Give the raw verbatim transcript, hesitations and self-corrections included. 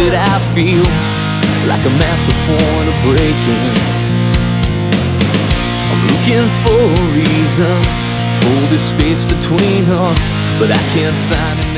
that I feel, like I'm at the point of breaking. I'm looking for a reason for this space between us, but I can't find it.